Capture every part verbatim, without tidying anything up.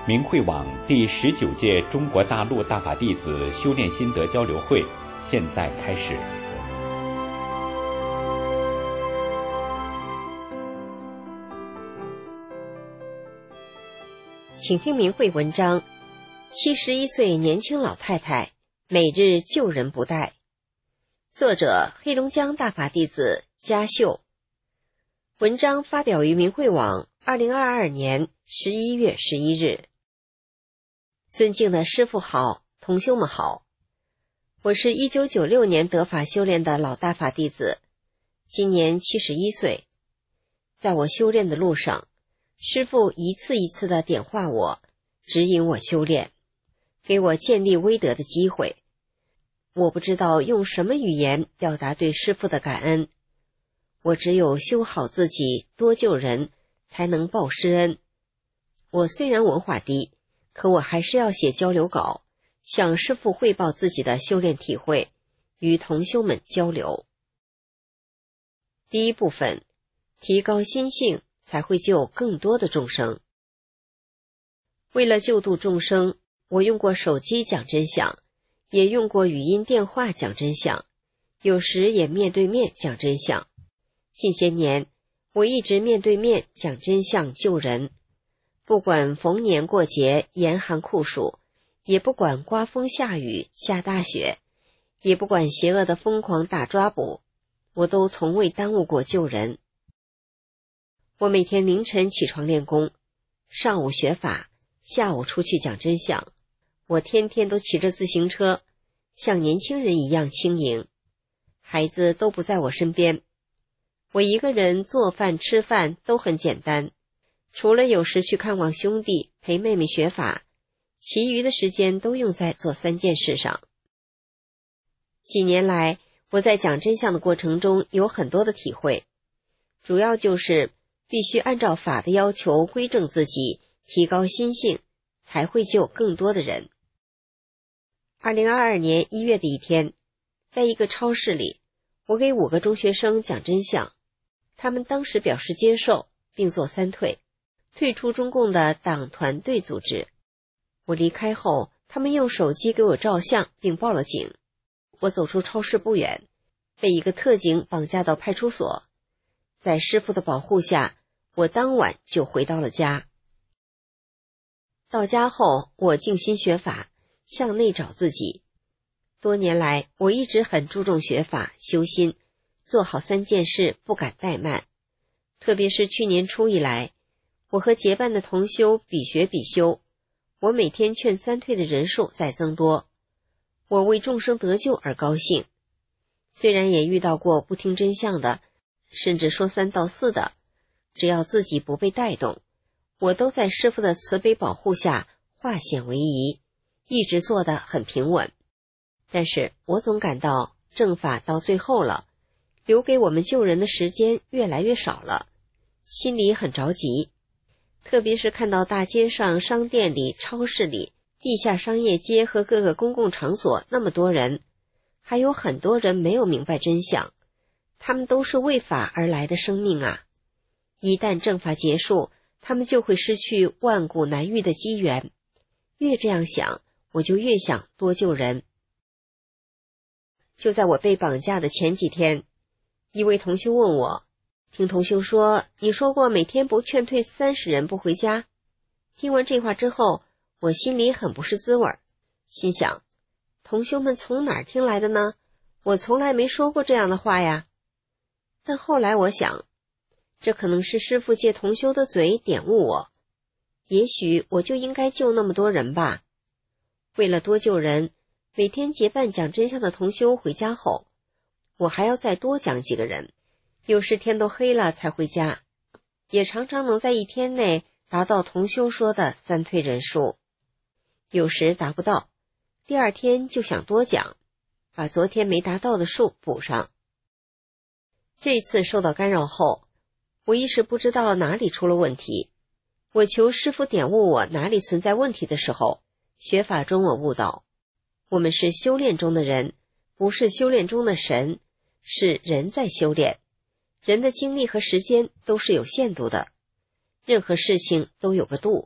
明慧网第十九届中国大陆大法弟子修炼心得交流会现在开始。 请听明慧文章：七十一岁年轻老太太每日救人不怠。作者：黑龙江大法弟子嘉秀。文章发表于明慧网二零二二年十一月十一日。尊敬的师父好，同修们好，我是一九九六年得法修炼的老大法弟子，今年七十一岁。在我修炼的路上，师父一次一次地点化我，指引我修炼，给我建立威德的机会。我不知道用什么语言表达对师父的感恩，我只有修好自己，多救人，才能报师恩。我虽然文化低，可我还是要写交流稿，向师父汇报自己的修炼体会，与同修们交流。第一部分，提高心性，才会救更多的众生。为了救度众生，我用过手机讲真相，也用过语音电话讲真相，有时也面对面讲真相。近些年，我一直面对面讲真相救人，不管逢年过节严寒酷暑，也不管刮风下雨下大雪，也不管邪恶的疯狂大抓捕，我都从未耽误过救人。我每天凌晨起床练功，上午学法，下午出去讲真相。我天天都骑着自行车，像年轻人一样轻盈。孩子都不在我身边，我一个人做饭吃饭都很简单，除了有时去看望兄弟，陪妹妹学法，其余的时间都用在做三件事上。几年来，我在讲真相的过程中有很多的体会，主要就是必须按照法的要求规正自己，提高心性，才会救更多的人。二零二二年一月的一天，在一个超市里，我给五个中学生讲真相，他们当时表示接受，并做三退，退出中共的党团队组织。我离开后，他们用手机给我照相，并报了警。我走出超市不远，被一个特警绑架到派出所。在师父的保护下，我当晚就回到了家。到家后，我静心学法，向内找自己。多年来，我一直很注重学法修心，做好三件事，不敢怠慢。特别是去年初以来，我和结伴的同修比学比修，我每天劝三退的人数在增多，我为众生得救而高兴。虽然也遇到过不听真相的，甚至说三道四的，只要自己不被带动，我都在师父的慈悲保护下化险为夷，一直做得很平稳。但是我总感到正法到最后了，留给我们救人的时间越来越少了，心里很着急。特别是看到大街上、商店里、超市里、地下商业街和各个公共场所那么多人，还有很多人没有明白真相，他们都是为法而来的生命啊！一旦正法结束，他们就会失去万古难遇的机缘。越这样想，我就越想多救人。就在我被绑架的前几天，一位同修问我，听同修说，你说过每天不劝退三十人不回家。听完这话之后，我心里很不是滋味，心想，同修们从哪儿听来的呢？我从来没说过这样的话呀。但后来我想，这可能是师父借同修的嘴点悟我，也许我就应该救那么多人吧。为了多救人，每天结伴讲真相的同修回家后，我还要再多讲几个人，有时天都黑了才回家，也常常能在一天内达到同修说的三退人数。有时达不到，第二天就想多讲，把昨天没达到的数补上。这次受到干扰后，我一时不知道哪里出了问题。我求师父点悟我哪里存在问题的时候，学法中我悟到，我们是修炼中的人，不是修炼中的神，是人在修炼。人的精力和时间都是有限度的，任何事情都有个度，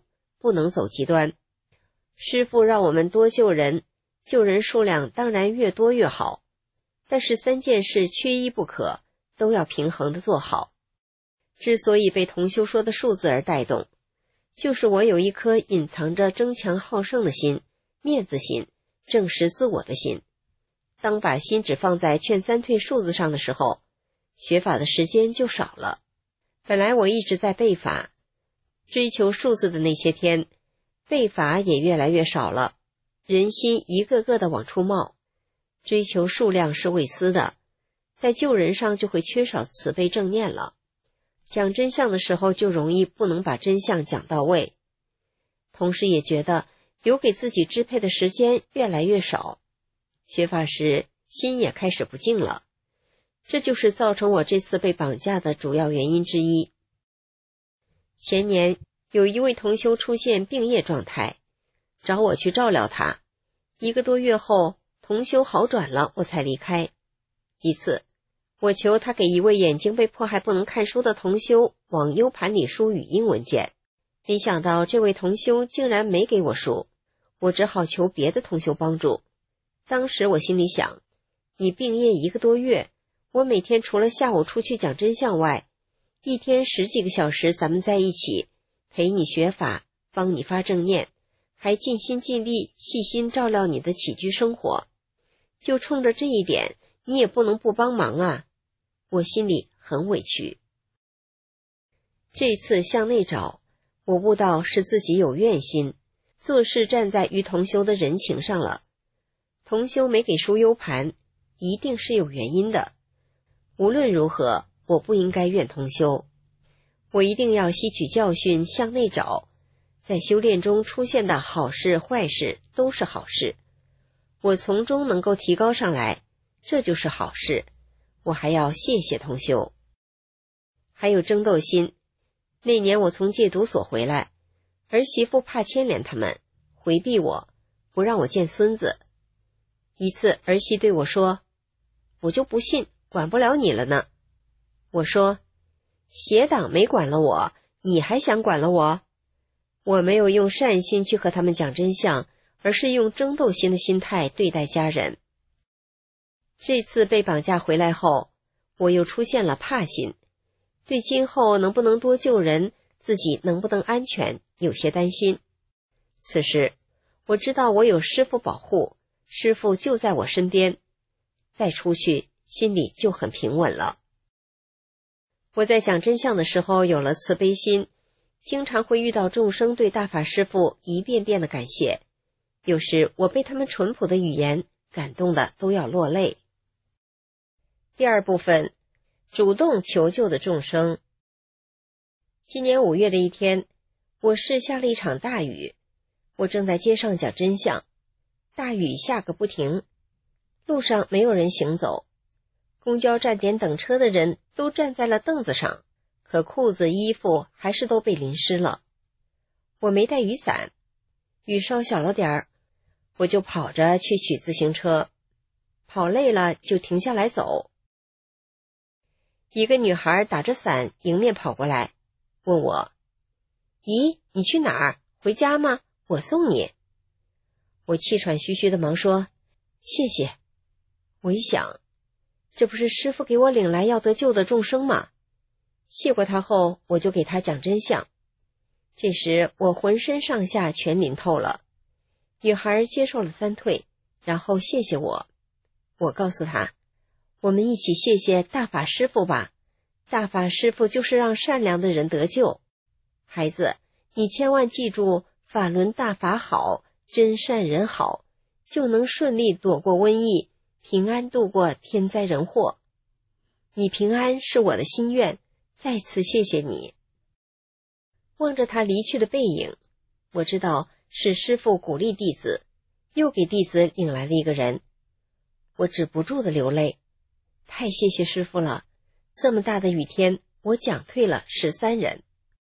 不能走极端。师父让我们多救人，救人数量当然越多越好，但是三件事缺一不可，都要平衡地做好。之所以被同修说的数字而带动，就是我有一颗隐藏着争强好胜的心、面子心、正视自我的心。当把心只放在劝三退数字上的时候，学法的时间就少了。本来我一直在背法，追求数字的那些天，背法也越来越少了，人心一个个的往出冒，追求数量是未思的，在救人上就会缺少慈悲正念了。讲真相的时候就容易不能把真相讲到位，同时也觉得留给自己支配的时间越来越少，学法时心也开始不静了，这就是造成我这次被绑架的主要原因之一。前年有一位同修出现病业状态，找我去照料他，一个多月后同修好转了，我才离开。一次我求他给一位眼睛被迫害不能看书的同修往 U 盘里输语音文件，没想到这位同修竟然没给我输，我只好求别的同修帮助。当时我心里想，你病业一个多月，我每天除了下午出去讲真相外，一天十几个小时咱们在一起，陪你学法，帮你发正念，还尽心尽力细心照料你的起居生活，就冲着这一点你也不能不帮忙啊，我心里很委屈。这次向内找，我悟到是自己有怨心，做事站在与同修的人情上了。同修没给输 U 盘，一定是有原因的。无论如何，我不应该怨同修，我一定要吸取教训，向内找。在修炼中出现的好事坏事都是好事，我从中能够提高上来，这就是好事。我还要谢谢同修。还有争斗心，那年我从戒毒所回来，儿媳妇怕牵连他们，回避我，不让我见孙子。一次儿媳对我说，我就不信管不了你了呢。我说，邪党没管了我，你还想管了我？我没有用善心去和他们讲真相，而是用争斗心的心态对待家人。这次被绑架回来后，我又出现了怕心，对今后能不能多救人，自己能不能安全，有些担心。此时我知道我有师父保护，师父就在我身边，再出去心里就很平稳了。我在讲真相的时候有了慈悲心，经常会遇到众生对大法师父一遍遍的感谢，有时我被他们淳朴的语言感动的都要落泪。第二部分，主动求救的众生。今年五月的一天，我市下了一场大雨，我正在街上讲真相，大雨下个不停，路上没有人行走，公交站点等车的人都站在了凳子上，可裤子衣服还是都被淋湿了。我没带雨伞，雨稍小了点儿，我就跑着去取自行车，跑累了就停下来走。一个女孩打着伞迎面跑过来，问我，咦，你去哪儿？回家吗？我送你。我气喘吁吁的忙说，谢谢。我一想，这不是师父给我领来要得救的众生吗？谢过他后，我就给他讲真相。这时我浑身上下全淋透了。女孩接受了三退，然后谢谢我。我告诉她，我们一起谢谢大法师父吧，大法师父就是让善良的人得救。孩子，你千万记住，法轮大法好，真善人好，就能顺利躲过瘟疫，平安度过天灾人祸。你平安是我的心愿，再次谢谢你。望着他离去的背影，我知道是师父鼓励弟子，又给弟子领来了一个人。我止不住的流泪，太谢谢师父了，这么大的雨天，我讲退了十三人。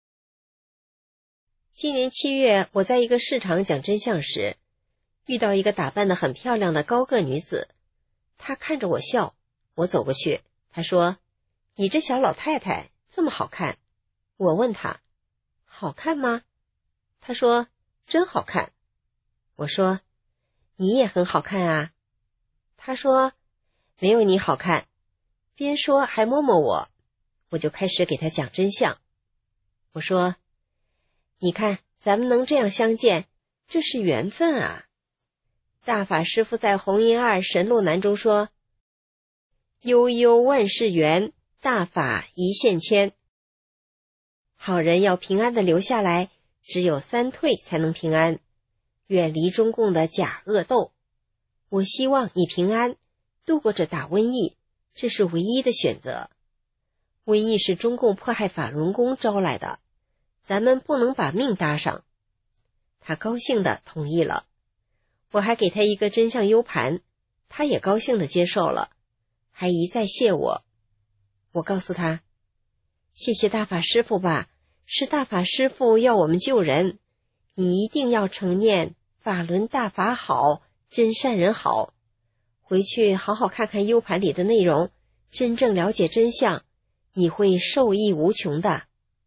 今年七月，我在一个市场讲真相时，遇到一个打扮得很漂亮的高个女子，她看着我笑，我走过去，她说，你这小老太太这么好看。我问她，好看吗？她说， 真好看。我说，你也很好看啊。他说，没有你好看，边说还摸摸我。我就开始给他讲真相。我说，你看咱们能这样相见，这是缘分啊。大法师父在弘音二神路南中说，悠悠万事圆，大法一线牵。好人要平安的留下来，只有三退才能平安，远离中共的假恶斗。我希望你平安，度过这大瘟疫，这是唯一的选择。瘟疫是中共迫害法轮功招来的，咱们不能把命搭上。他高兴地同意了。我还给他一个真相 U 盘，他也高兴地接受了，还一再谢我。我告诉他，谢谢大法师父吧，是大法师父要我们救人，你一定要承念法轮大法好，真善人好。回去好好看看 U 盘里的内容，真正了解真相，你会受益无穷的。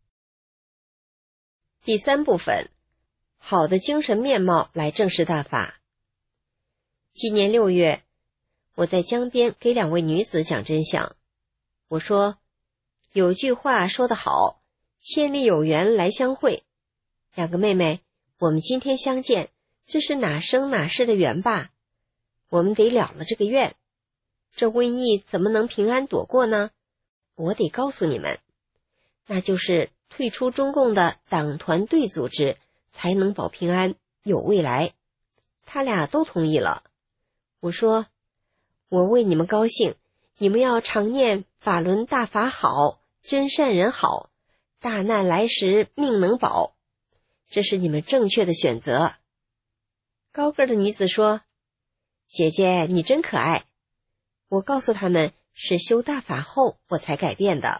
第三部分，好的精神面貌来正视大法。今年六月，我在江边给两位女子讲真相。我说，有句话说得好，千里有缘来相会。两个妹妹，我们今天相见，这是哪生哪世的缘吧？我们得了了这个愿。这瘟疫怎么能平安躲过呢？我得告诉你们，那就是退出中共的党团队组织，才能保平安，有未来。他俩都同意了。我说，我为你们高兴，你们要常念法轮大法好，真善人好，大难来时命能保，这是你们正确的选择。高个的女子说，姐姐你真可爱。我告诉他们，是修大法后我才改变的。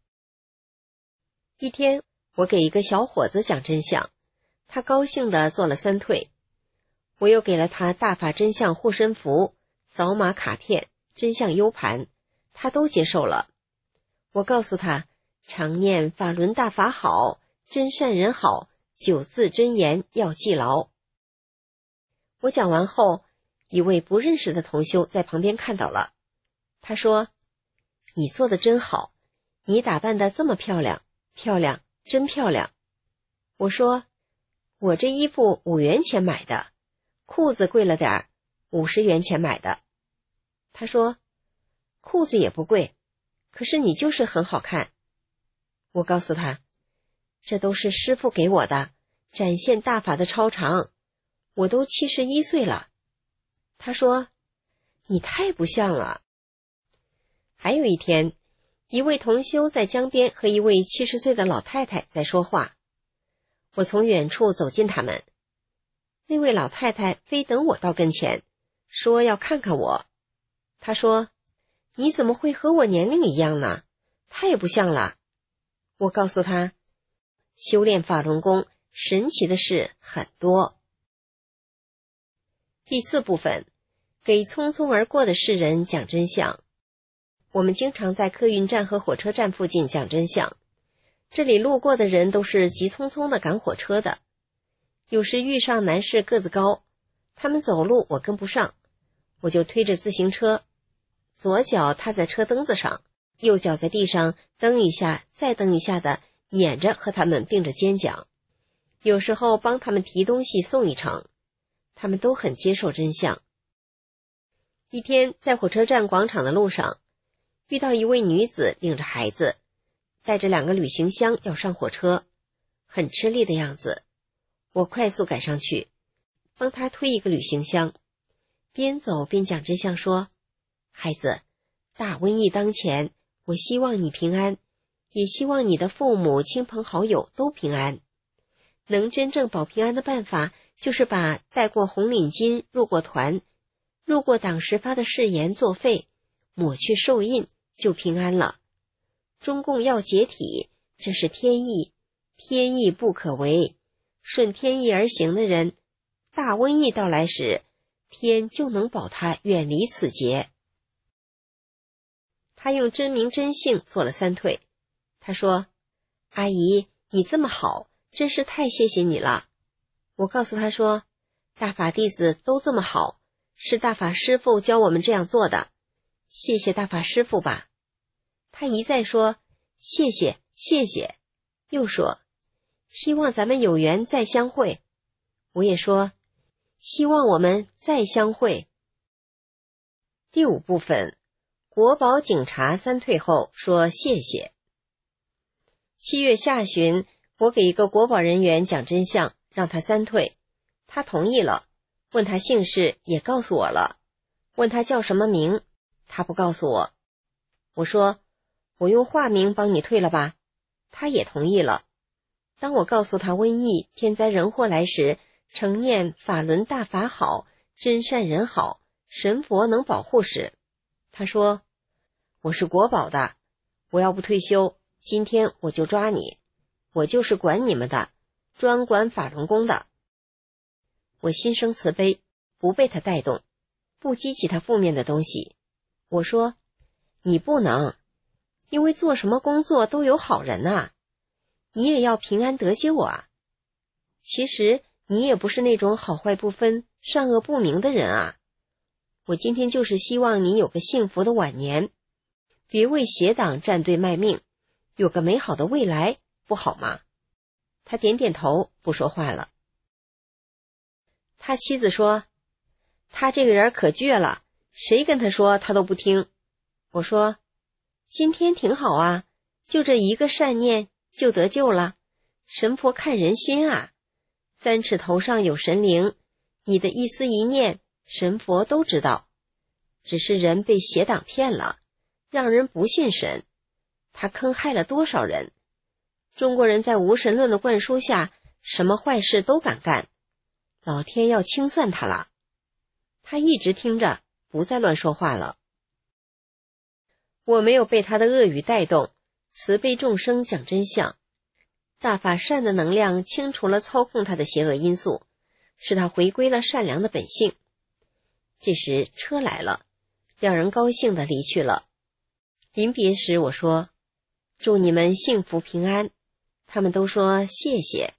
一天，我给一个小伙子讲真相，他高兴地做了三退。我又给了他大法真相护身符、扫码卡片、真相 U 盘，他都接受了。我告诉他，常念法轮大法好，真善人好，九字真言要记牢。我讲完后，一位不认识的同修在旁边看到了，他说，你做的真好，你打扮得这么漂亮，漂亮，真漂亮。我说，我这衣服五元钱买的，裤子贵了点儿，五十元钱买的。他说，裤子也不贵，可是你就是很好看。我告诉他，这都是师父给我的，展现大法的超常，我都七十一岁了。他说，你太不像了。还有一天，一位同修在江边和一位七十岁的老太太在说话，我从远处走近他们。那位老太太非等我到跟前，说要看看我。她说，你怎么会和我年龄一样呢？太不像了。我告诉她，修炼法轮功神奇的事很多。第四部分，给匆匆而过的世人讲真相。我们经常在客运站和火车站附近讲真相，这里路过的人都是急匆匆的赶火车的。有时遇上男士个子高，他们走路我跟不上，我就推着自行车，左脚踏在车蹬子上，右脚在地上蹬一下再蹬一下的撵着和他们并着肩讲。有时候帮他们提东西送一程，他们都很接受真相。一天在火车站广场的路上，遇到一位女子领着孩子，带着两个旅行箱要上火车，很吃力的样子。我快速赶上去，帮她推一个旅行箱，边走边讲真相说，孩子，大瘟疫当前，我希望你平安，也希望你的父母亲朋好友都平安。能真正保平安的办法，就是把带过红领巾、入过团、入过党时发的誓言作废，抹去受印，就平安了。中共要解体，这是天意，天意不可违，顺天意而行的人，大瘟疫到来时，天就能保他远离此劫。他用真名真姓做了三退。他说，阿姨，你这么好，真是太谢谢你了。 我告诉他说，大法弟子都这么好，是大法师父教我们这样做的，谢谢大法师父吧。他一再说谢谢谢谢，又说希望咱们有缘再相会。我也说希望我们再相会。第五部分，国保警察三退后说谢谢。七月下旬，我给一个国保人员讲真相，让他三退，他同意了，问他姓氏也告诉我了，问他叫什么名，他不告诉我。我说我用化名帮你退了吧，他也同意了。当我告诉他瘟疫天灾人祸来时，承念法轮大法好，真善人好，神佛能保护时，他说我是国保的，我要不退休，今天我就抓你，我就是管你们的，专管法轮功的。我心生慈悲，不被他带动，不激起他负面的东西。我说你不能，因为做什么工作都有好人啊，你也要平安得救啊。其实你也不是那种好坏不分、善恶不明的人啊。我今天就是希望你有个幸福的晚年，别为邪党站队卖命，有个美好的未来，不好吗？他点点头，不说话了。他妻子说，他这个人可倔了，谁跟他说他都不听。我说今天挺好啊，就这一个善念就得救了，神佛看人心啊，三尺头上有神灵，你的一丝一念神佛都知道，只是人被邪党骗了，让人不信神，他坑害了多少人。中国人在无神论的灌输下，什么坏事都敢干，老天要清算他了。他一直听着，不再乱说话了。我没有被他的恶语带动，慈悲众生讲真相。大法善的能量清除了操控他的邪恶因素，使他回归了善良的本性。这时车来了，两人高兴地离去了。临别时我说，祝你们幸福平安。他们都说谢谢。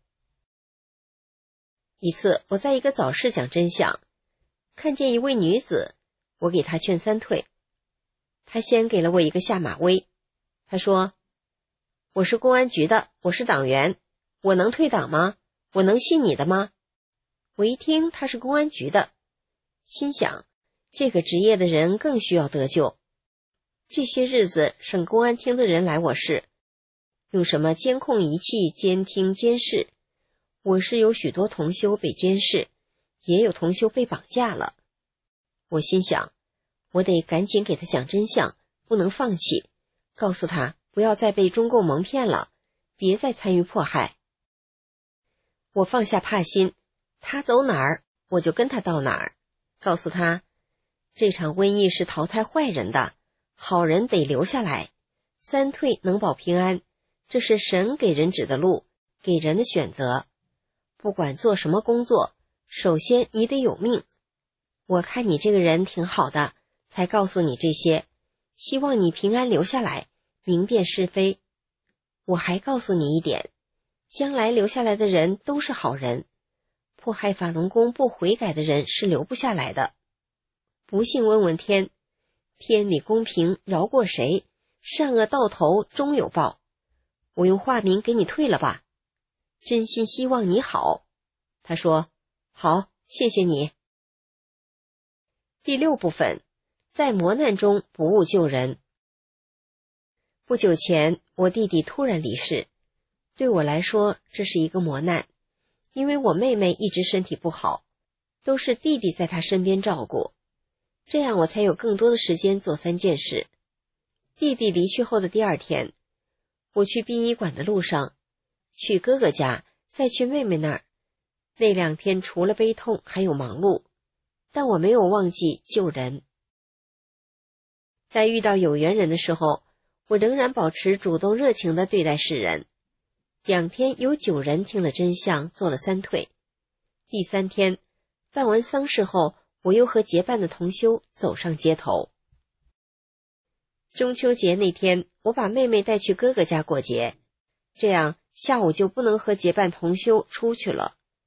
一次我在一个早市讲真相，看见一位女子，我给她劝三退。她先给了我一个下马威，她说，我是公安局的，我是党员，我能退党吗？我能信你的吗？我一听她是公安局的，心想这个职业的人更需要得救。这些日子省公安厅的人来我市，用什么监控仪器监听监视，我市有许多同修被监视，也有同修被绑架了。我心想我得赶紧给他讲真相，不能放弃，告诉他不要再被中共蒙骗了，别再参与迫害。我放下怕心，他走哪儿我就跟他到哪儿，告诉他这场瘟疫是淘汰坏人的，好人得留下来，三退能保平安，这是神给人指的路，给人的选择。不管做什么工作，首先你得有命。我看你这个人挺好的，才告诉你这些，希望你平安留下来，明辨是非。我还告诉你一点，将来留下来的人都是好人，迫害法轮功不悔改的人是留不下来的。不信问问天，天理公平饶过谁，善恶到头终有报。我用化名给你退了吧，真心希望你好。他说好，谢谢你。第六部分，在磨难中不误救人。不久前我弟弟突然离世，对我来说这是一个磨难，因为我妹妹一直身体不好，都是弟弟在她身边照顾，这样我才有更多的时间做三件事。弟弟离去后的第二天，我去殡仪馆的路上，去哥哥家，再去妹妹那儿。那两天除了悲痛还有忙碌，但我没有忘记救人。在遇到有缘人的时候，我仍然保持主动热情地对待世人。两天有九人听了真相，做了三退。第三天办完丧事后，我又和结伴的同修走上街头。中秋节那天，我把妹妹带去哥哥家过节，这样下午就不能和结伴同修出去了。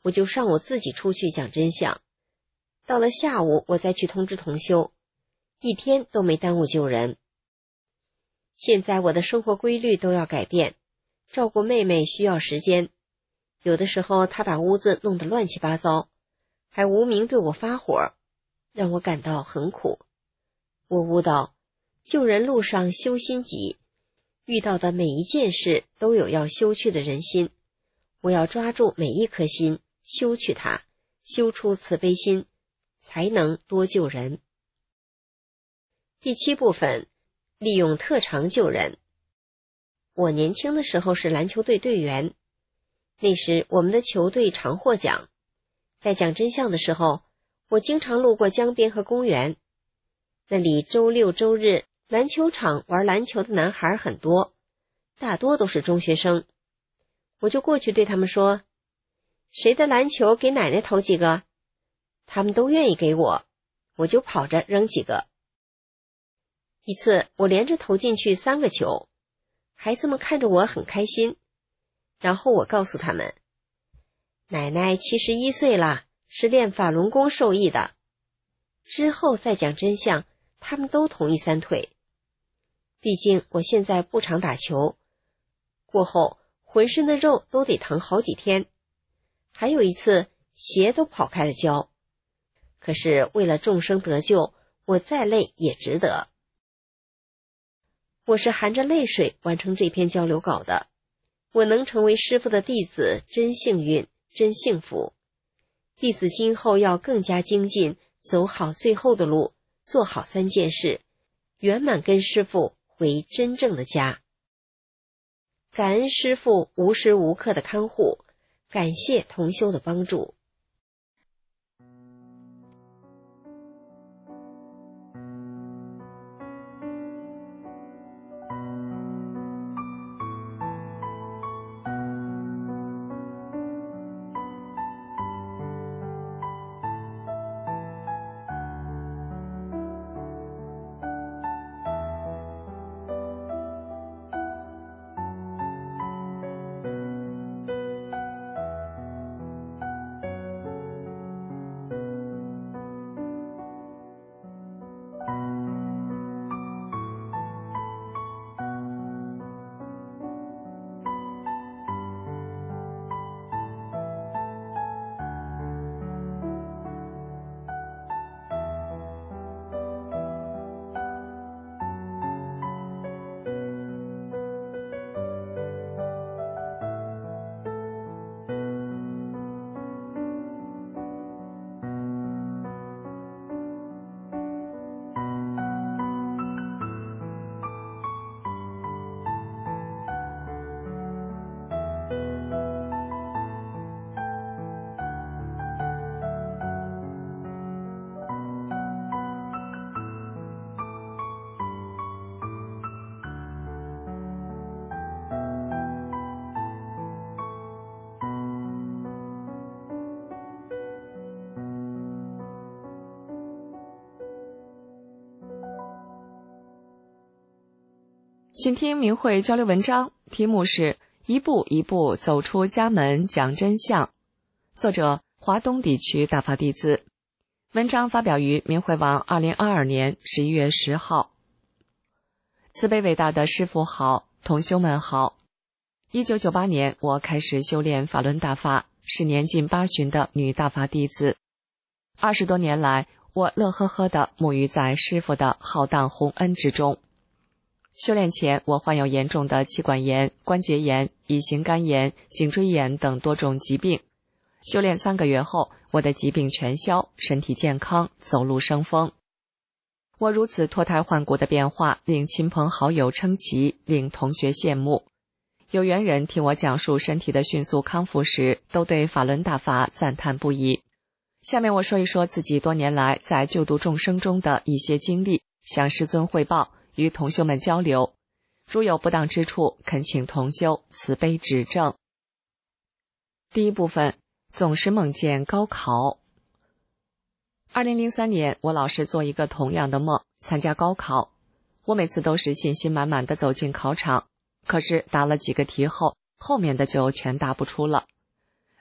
我就上午自己出去讲真相，到了下午我再去通知同修，一天都没耽误救人。现在我的生活规律都要改变，照顾妹妹需要时间，有的时候她把屋子弄得乱七八糟，还无名对我发火，让我感到很苦。我悟道，救人路上修心急，遇到的每一件事都有要修去的人心，我要抓住每一颗心，修去它，修出慈悲心，才能多救人。第七部分，利用特长救人。我年轻的时候是篮球队队员，那时我们的球队常获奖。在讲真相的时候，我经常路过江边和公园，那里周六周日篮球场玩篮球的男孩很多，大多都是中学生。我就过去对他们说，谁的篮球给奶奶投几个？他们都愿意给我，我就跑着扔几个。一次我连着投进去三个球，孩子们看着我很开心，然后我告诉他们，奶奶七十一岁了，是练法轮功受益的。之后再讲真相，他们都同意三退。毕竟我现在不常打球，过后浑身的肉都得疼好几天，还有一次鞋都跑开了胶。可是为了众生得救，我再累也值得。我是含着泪水完成这篇交流稿的，我能成为师父的弟子，真幸运，真幸福。弟子今后要更加精进，走好最后的路，做好三件事，圆满跟师父回真正的家。感恩师父无时无刻的看护，感谢同修的帮助。 请听明慧交流文章，题目是一步一步走出家门讲真相，作者华东地区大法弟子。文章发表于明慧网二零二二年十一月十号。慈悲伟大的师父好，同修们好。一九九八年我开始修炼法轮大法，是年近八旬的女大法弟子。二十多年来，我乐呵呵地沐浴在师父的浩荡宏恩之中。修炼前，我患有严重的气管炎、关节炎、乙型肝炎、颈椎炎等多种疾病。修炼三个月后，我的疾病全消，身体健康，走路生风。我如此脱胎换骨的变化，令亲朋好友称奇，令同学羡慕。有缘人听我讲述身体的迅速康复时，都对法轮大法赞叹不已。下面我说一说自己多年来在救度众生中的一些经历，向师尊汇报，与同修们交流，如有不当之处，恳请同修慈悲指正。第一部分，总是梦见高考。二零零三年，我老是做一个同样的梦，参加高考。我每次都是信心满满的走进考场，可是答了几个题后，后面的就全答不出了。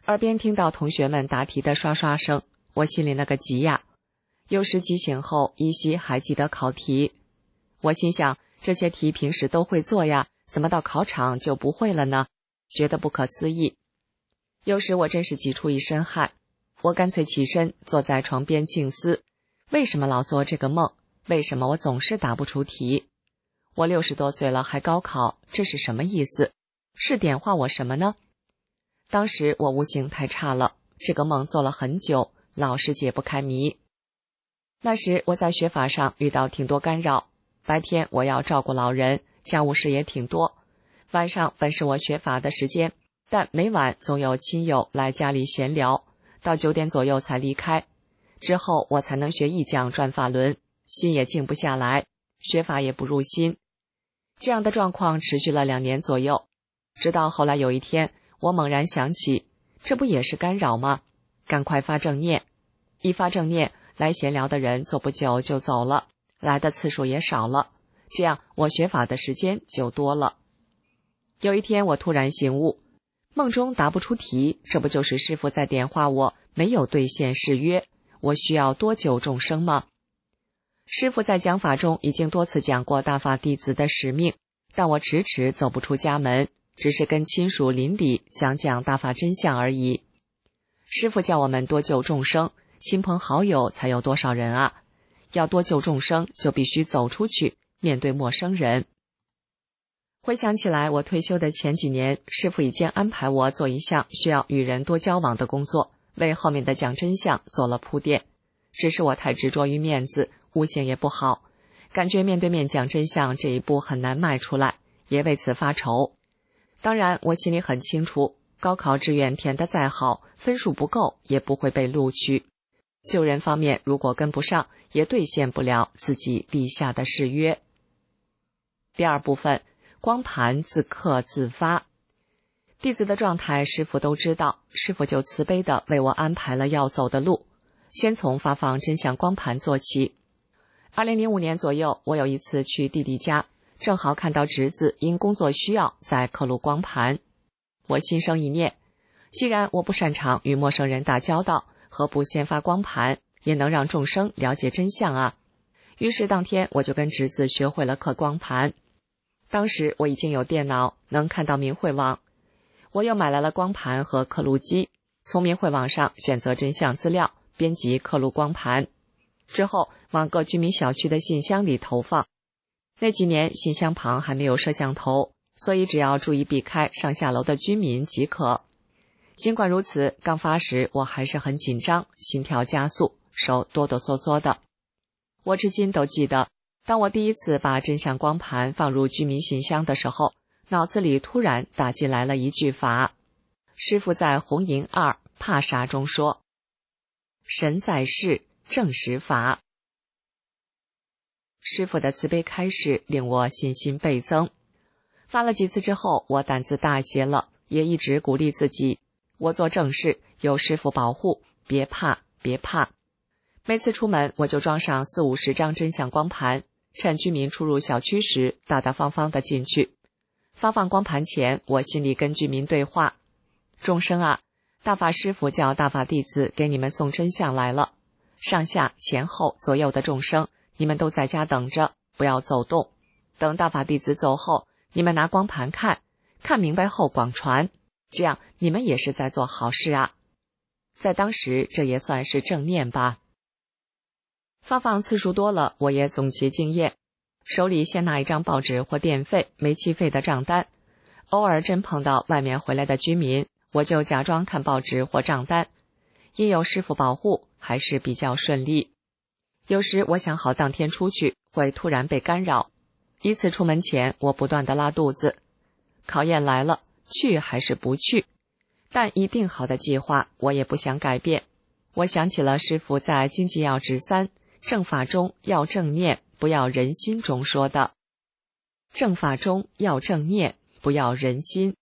耳边听到同学们答题的刷刷声，我心里那个急呀！有时记醒后依稀还记得考题，我心想这些题平时都会做呀，怎么到考场就不会了呢？觉得不可思议。有时我真是急出一身汗，我干脆起身坐在床边静思，为什么老做这个梦？为什么我总是答不出题？我六十多岁了还高考，这是什么意思？是点化我什么呢？当时我悟性太差了，这个梦做了很久，老是解不开谜。那时我在学法上遇到挺多干扰，白天我要照顾老人，家务事也挺多，晚上本是我学法的时间，但每晚总有亲友来家里闲聊，到九点左右才离开，之后我才能学一讲转法轮，心也静不下来，学法也不入心。这样的状况持续了两年左右，直到后来有一天，我猛然想起，这不也是干扰吗？赶快发正念。一发正念，来闲聊的人坐不久就走了，来的次数也少了，这样我学法的时间就多了。有一天我突然醒悟，梦中答不出题，这不就是师父在点化我没有兑现誓约，我需要多救众生吗？师父在讲法中已经多次讲过大法弟子的使命，但我迟迟走不出家门，只是跟亲属邻里讲讲大法真相而已。师父叫我们多救众生，亲朋好友才有多少人啊？要多救众生，就必须走出去，面对陌生人。回想起来，我退休的前几年，师父已经安排我做一项需要与人多交往的工作，为后面的讲真相做了铺垫。只是我太执着于面子，悟性也不好，感觉面对面讲真相这一步很难迈出来，也为此发愁。当然我心里很清楚，高考志愿填得再好，分数不够也不会被录取。救人方面如果跟不上，也兑现不了自己立下的誓约。第二部分，光盘自刻自发。弟子的状态师父都知道，师父就慈悲地为我安排了要走的路，先从发放真相光盘做起。二零零五年左右，我有一次去弟弟家，正好看到侄子因工作需要在刻录光盘。我心生一念，既然我不擅长与陌生人打交道，何不先发光盘，也能让众生了解真相啊？于是当天我就跟侄子学会了刻光盘。当时我已经有电脑，能看到明慧网，我又买来了光盘和刻录机，从明慧网上选择真相资料，编辑刻录光盘，之后往各居民小区的信箱里投放。那几年信箱旁还没有摄像头，所以只要注意避开上下楼的居民即可。尽管如此，刚发时我还是很紧张，心跳加速，手哆哆嗦嗦的。我至今都记得，当我第一次把真相光盘放入居民信箱的时候，脑子里突然打进来了一句法。师父在红银二帕沙中说，神在世，正实法。师父的慈悲开示令我信心倍增。发了几次之后，我胆子大些了，也一直鼓励自己，我做正事，有师父保护，别怕别怕。每次出门我就装上四五十张真相光盘，趁居民出入小区时大大方方地进去。发放光盘前，我心里跟居民对话，众生啊，大法师父叫大法弟子给你们送真相来了，上下前后左右的众生，你们都在家等着，不要走动。等大法弟子走后，你们拿光盘看，看明白后广传，这样你们也是在做好事啊。在当时这也算是正念吧。发放次数多了，我也总结经验，手里先拿一张报纸或电费、煤气费的账单，偶尔真碰到外面回来的居民，我就假装看报纸或账单，因有师父保护，还是比较顺利。有时我想好当天出去，会突然被干扰。一次出门前，我不断地拉肚子，考验来了，去还是不去？但一定好的计划，我也不想改变。我想起了师父在《经济要旨三正法中要正念，不要人心》中说的，正法中要正念，不要人心。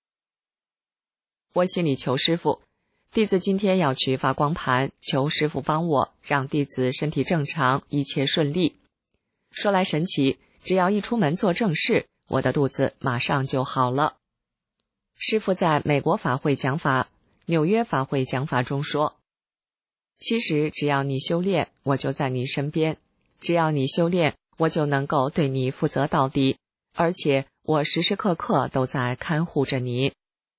我心里求师父，弟子今天要去发光盘，求师父帮我，让弟子身体正常，一切顺利。说来神奇，只要一出门做正事，我的肚子马上就好了。师父在美国法会讲法， 纽约法会讲法中说，其实只要你修炼，我就在你身边，只要你修炼，我就能够对你负责到底，而且我时时刻刻都在看护着你。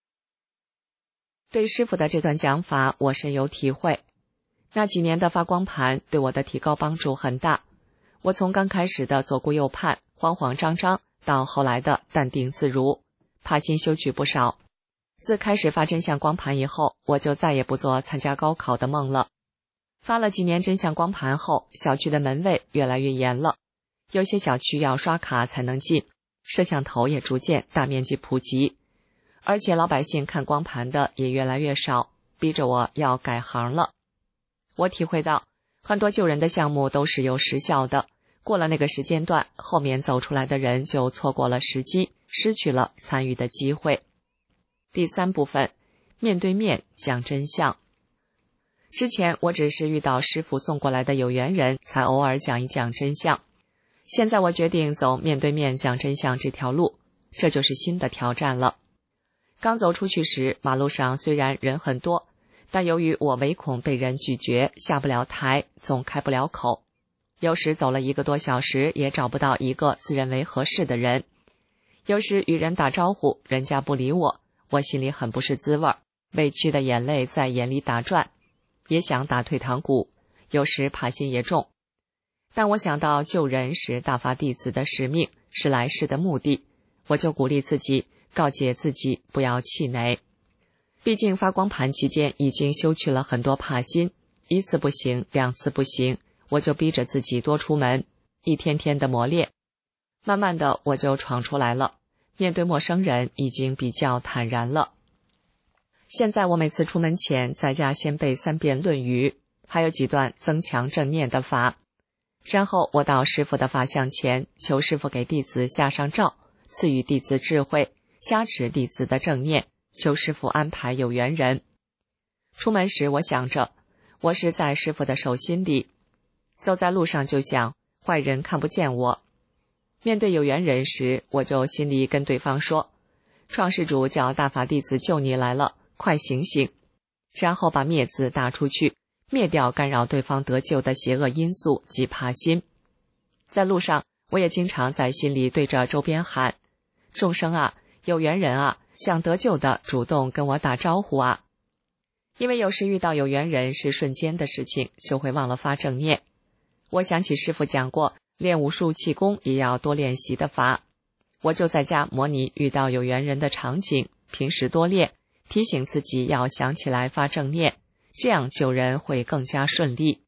对师父的这段讲法我深有体会，那几年的发光盘对我的提高帮助很大。我从刚开始的左顾右盼、慌慌张张，到后来的淡定自如，帕心修去不少。自开始发真相光盘以后，我就再也不做参加高考的梦了。发了几年真相光盘后，小区的门卫越来越严了，有些小区要刷卡才能进，摄像头也逐渐大面积普及，而且老百姓看光盘的也越来越少，逼着我要改行了。我体会到很多救人的项目都是有时效的，过了那个时间段，后面走出来的人就错过了时机，失去了参与的机会。第三部分，面对面讲真相。之前我只是遇到师父送过来的有缘人才偶尔讲一讲真相，现在我决定走面对面讲真相这条路，这就是新的挑战了。刚走出去时，马路上虽然人很多，但由于我唯恐被人拒绝，下不了台，总开不了口。有时走了一个多小时，也找不到一个自认为合适的人。有时与人打招呼，人家不理我，我心里很不是滋味，委屈的眼泪在眼里打转，也想打退堂鼓，有时怕心也重。但我想到救人是大法弟子的使命，是来世的目的，我就鼓励自己，告诫自己不要气馁。毕竟发光盘期间已经修去了很多怕心，一次不行，两次不行，我就逼着自己多出门，一天天的磨练。慢慢的我就闯出来了，面对陌生人已经比较坦然了。现在我每次出门前在家先背三遍论语，还有几段增强正念的法，然后我到师父的法像前，求师父给弟子下上照，赐予弟子智慧，加持弟子的正念，求师父安排有缘人。出门时我想着，我是在师父的手心里，走在路上就想坏人看不见我。面对有缘人时，我就心里跟对方说，创世主叫大法弟子救你来了，快醒醒，然后把灭字打出去，灭掉干扰对方得救的邪恶因素及怕心。在路上我也经常在心里对着周边喊，众生啊，有缘人啊，想得救的主动跟我打招呼啊。因为有时遇到有缘人是瞬间的事情，就会忘了发正念。我想起师父讲过，练武术气功也要多练习的法，我就在家模拟遇到有缘人的场景，平时多练，提醒自己要想起来发正念，这样救人会更加顺利。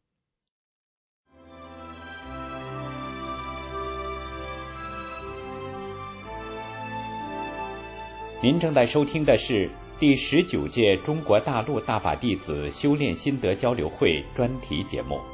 您正在收听的是第十九届中国大陆大法弟子修炼心得交流会专题节目。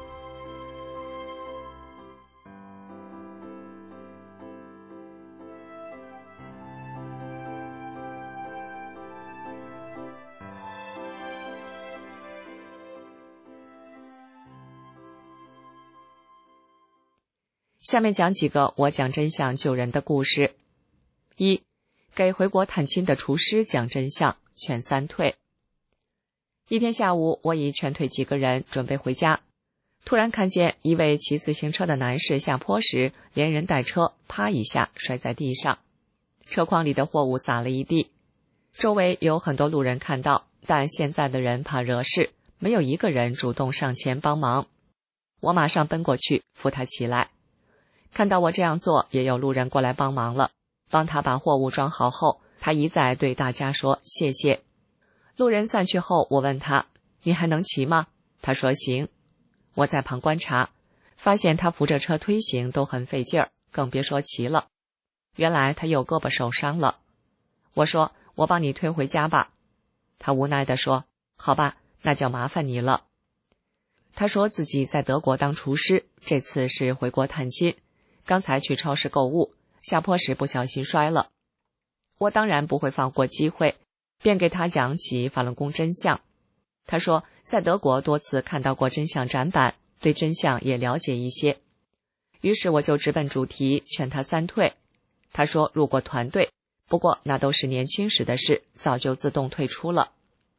下面讲几个我讲真相救人的故事。一，给回国探亲的厨师讲真相，劝三退。一天下午，我已劝退几个人，准备回家，突然看见一位骑自行车的男士下坡时，连人带车啪一下摔在地上，车筐里的货物洒了一地。周围有很多路人看到，但现在的人怕惹事，没有一个人主动上前帮忙。我马上奔过去扶他起来。看到我这样做，也有路人过来帮忙了，帮他把货物装好后，他一再对大家说谢谢。路人散去后，我问他，你还能骑吗？他说行。我在旁观察，发现他扶着车推行都很费劲儿，更别说骑了。原来他右胳膊受伤了。我说，我帮你推回家吧。他无奈地说，好吧，那就麻烦你了。他说自己在德国当厨师，这次是回国探亲，刚才去超市购物，下坡时不小心摔了。我当然不会放过机会，便给他讲起法轮功真相。他说在德国多次看到过真相展板，对真相也了解一些。于是我就直奔主题，劝他三退。他说入过团队，不过那都是年轻时的事，早就自动退出了。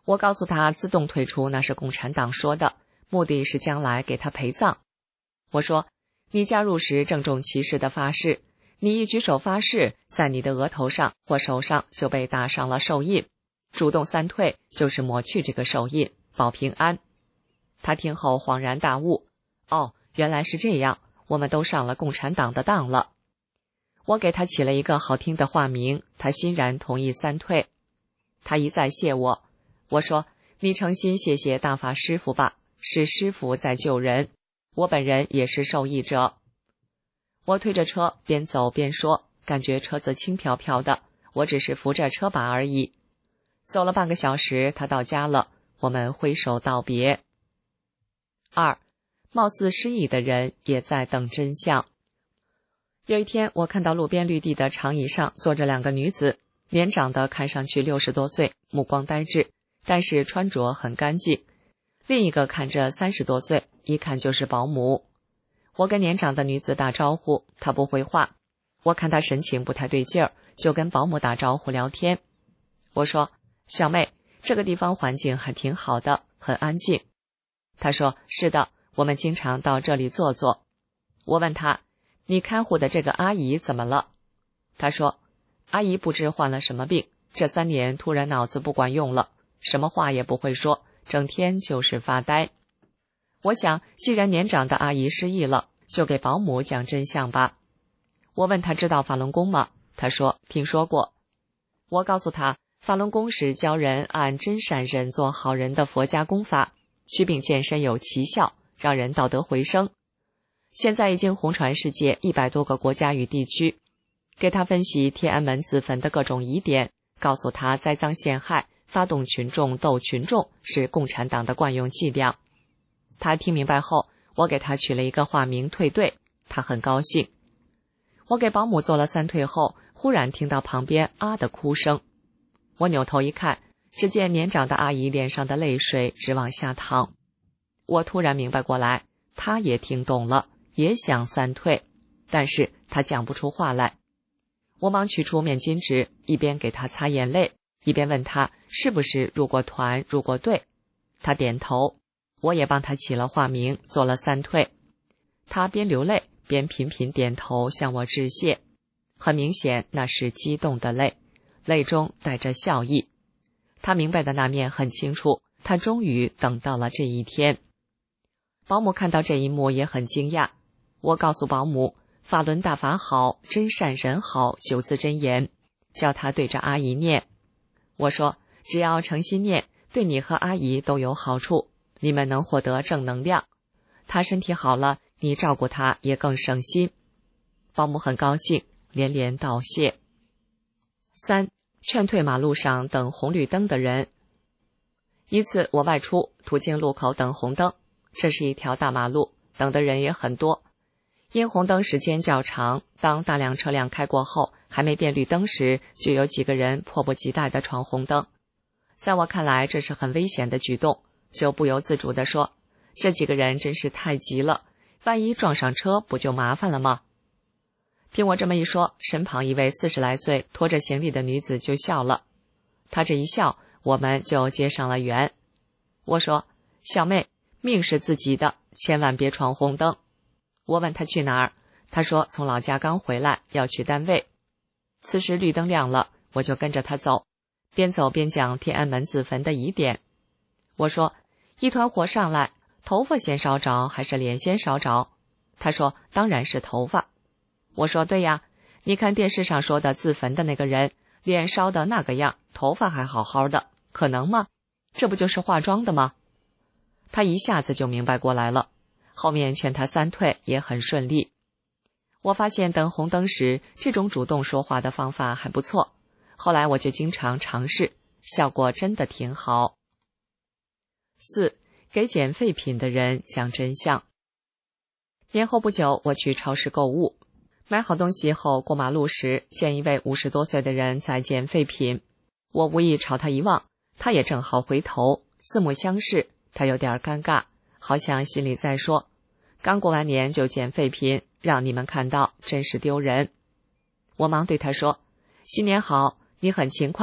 我告诉他自动退出那是共产党说的，目的是将来给他陪葬。我说，你加入时郑重其事的发誓，你一举手发誓，在你的额头上或手上就被打上了手印，主动三退就是抹去这个手印，保平安。他听后恍然大悟，哦，原来是这样，我们都上了共产党的当了。我给他起了一个好听的化名，他欣然同意三退。他一再谢我，我说，你诚心谢谢大法师父吧，是师父在救人，我本人也是受益者。我推着车边走边说，感觉车子轻飘飘的，我只是扶着车把而已。走了半个小时，他到家了，我们挥手道别。二，貌似失忆的人也在等真相。有一天，我看到路边绿地的长椅上坐着两个女子，年长的看上去六十多岁，目光呆滞，但是穿着很干净；另一个看着三十多岁，一看就是保姆。我跟年长的女子打招呼，她不回话，我看她神情不太对劲儿，就跟保姆打招呼聊天。我说，小妹，这个地方环境还挺好的，很安静。她说，是的，我们经常到这里坐坐。我问她，你看护的这个阿姨怎么了？她说，阿姨不知患了什么病，这三年突然脑子不管用了，什么话也不会说，整天就是发呆。我想，既然年长的阿姨失忆了，就给保姆讲真相吧。我问她知道法轮功吗？她说听说过。我告诉她，法轮功是教人按真善忍做好人的佛家功法，祛病健身有奇效，让人道德回升。现在已经红传世界一百多个国家与地区。给他分析天安门自焚的各种疑点，告诉他栽赃陷害、发动群众斗群众是共产党的惯用伎俩。他听明白后，我给他取了一个化名退队，他很高兴。我给保姆做了三退后，忽然听到旁边啊的哭声。我扭头一看，只见年长的阿姨脸上的泪水直往下淌。我突然明白过来，她也听懂了，也想三退，但是她讲不出话来。我忙取出面巾纸，一边给她擦眼泪，一边问她是不是入过团入过队。她点头，我也帮她起了化名，做了三退。她边流泪边频频点头向我致谢，很明显那是激动的泪，泪中带着笑意。她明白的那面很清楚，她终于等到了这一天。保姆看到这一幕也很惊讶，我告诉保姆，法轮大法好，真善人好九字真言，叫他对着阿姨念。我说，只要诚心念，对你和阿姨都有好处，你们能获得正能量。她身体好了，你照顾她也更省心。保姆很高兴，连连道谢。三，劝退马路上等红绿灯的人。一次我外出，途经路口等红灯，这是一条大马路，等的人也很多。因红灯时间较长，当大量车辆开过后，还没变绿灯时，就有几个人迫不及待地闯红灯。在我看来，这是很危险的举动，就不由自主地说，这几个人真是太急了，万一撞上车不就麻烦了吗？听我这么一说，身旁一位四十来岁拖着行李的女子就笑了。她这一笑，我们就结上了缘。我说，小妹，命是自己的，千万别闯红灯。我问他去哪儿，他说从老家刚回来，要去单位。此时绿灯亮了，我就跟着他走，边走边讲天安门自焚的疑点。我说，一团火上来，头发先烧着还是脸先烧着？他说当然是头发。我说对呀，你看电视上说的自焚的那个人，脸烧的那个样，头发还好好的，可能吗？这不就是化妆的吗？他一下子就明白过来了，后面劝他三退也很顺利。我发现等红灯时，这种主动说话的方法还不错，后来我就经常尝试，效果真的挺好。四，给捡废品的人讲真相。年后不久，我去超市购物，买好东西后过马路时，见一位五十多岁的人在捡废品，我无意朝他一望，他也正好回头，四目相视，他有点尴尬，好像心里在说，刚过完年就捡废品，让你们看到真是丢人。我忙对他说，新年好，你很勤快，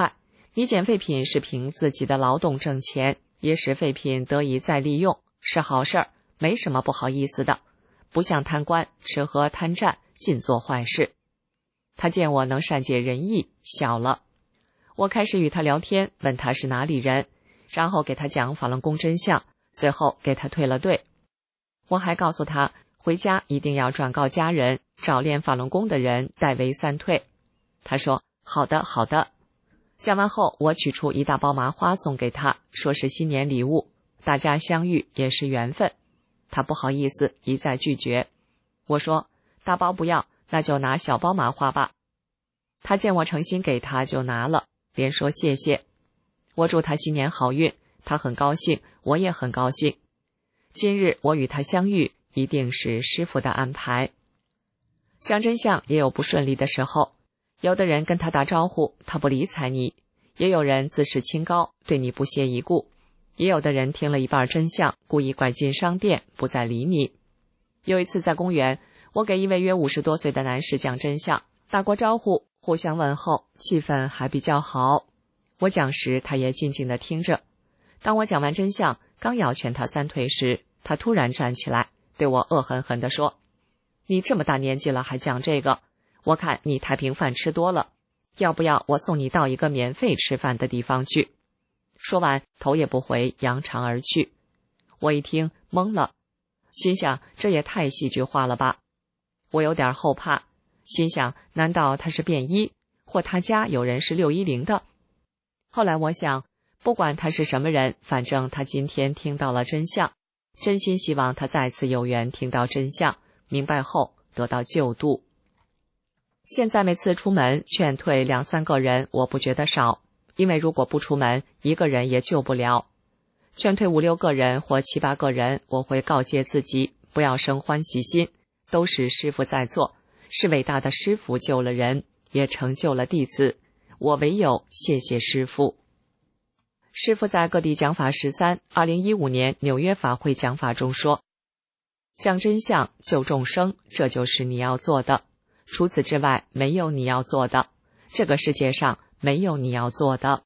你捡废品是凭自己的劳动挣钱，也使废品得以再利用，是好事儿，没什么不好意思的，不像贪官吃喝贪占，尽做坏事。他见我能善解人意，笑了。我开始与他聊天，问他是哪里人，然后给他讲法轮功真相，最后给他退了队。我还告诉他，回家一定要转告家人，找练法轮功的人代为三退。他说好的好的。讲完后，我取出一大包麻花送给他，说是新年礼物，大家相遇也是缘分。他不好意思，一再拒绝。我说大包不要，那就拿小包麻花吧。他见我诚心给他，就拿了，连说谢谢。我祝他新年好运，他很高兴，我也很高兴。今日我与他相遇，一定是师父的安排。讲真相也有不顺利的时候，有的人跟他打招呼，他不理睬你；也有人自视清高，对你不屑一顾；也有的人听了一半真相，故意拐进商店，不再理你。有一次在公园，我给一位约五十多岁的男士讲真相，打过招呼，互相问候，气氛还比较好。我讲时，他也静静地听着。当我讲完真相，刚要劝他三退时，他突然站起来，对我恶狠狠地说：你这么大年纪了还讲这个，我看你太平饭吃多了，要不要我送你到一个免费吃饭的地方去？说完，头也不回，扬长而去。我一听懵了，心想这也太戏剧化了吧。我有点后怕，心想难道他是便衣，或他家有人是六一零的？后来我想，不管他是什么人，反正他今天听到了真相，真心希望他再次有缘听到真相，明白后得到救度。现在每次出门劝退两三个人，我不觉得少，因为如果不出门，一个人也救不了。劝退五六个人或七八个人，我会告诫自己不要生欢喜心，都是师父在做，是伟大的师父救了人，也成就了弟子，我唯有谢谢师父。师父在各地讲法十三，二零一五年纽约法会讲法中说，讲真相救众生，这就是你要做的，除此之外没有你要做的，这个世界上没有你要做的。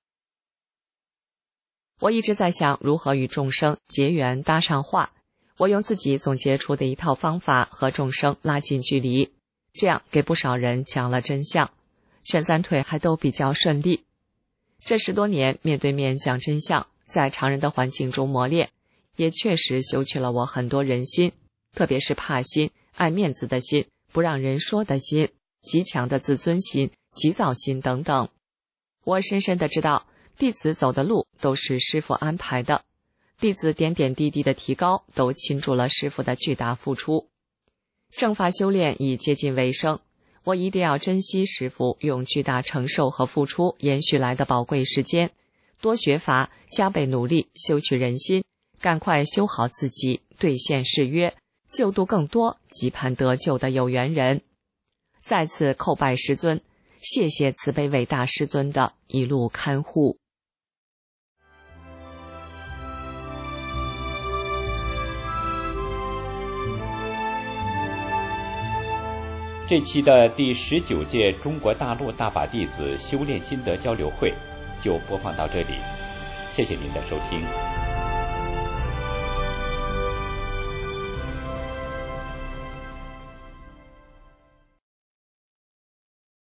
我一直在想如何与众生结缘搭上话，我用自己总结出的一套方法和众生拉近距离，这样给不少人讲了真相，劝三退还都比较顺利。这十多年面对面讲真相，在常人的环境中磨练，也确实修去了我很多人心，特别是怕心、爱面子的心、不让人说的心、极强的自尊心、急躁心等等。我深深地知道，弟子走的路都是师父安排的，弟子点点滴滴的提高，都倾注了师父的巨大付出。正法修炼已接近尾声，我一定要珍惜师父用巨大承受和付出延续来的宝贵时间，多学法，加倍努力，修取人心，赶快修好自己，兑现誓约，救度更多急盼得救的有缘人。再次叩拜师尊，谢谢慈悲伟大师尊的一路看护。 这期的第十九届中国大陆大法弟子修炼心得交流会就播放到这里，谢谢您的收听。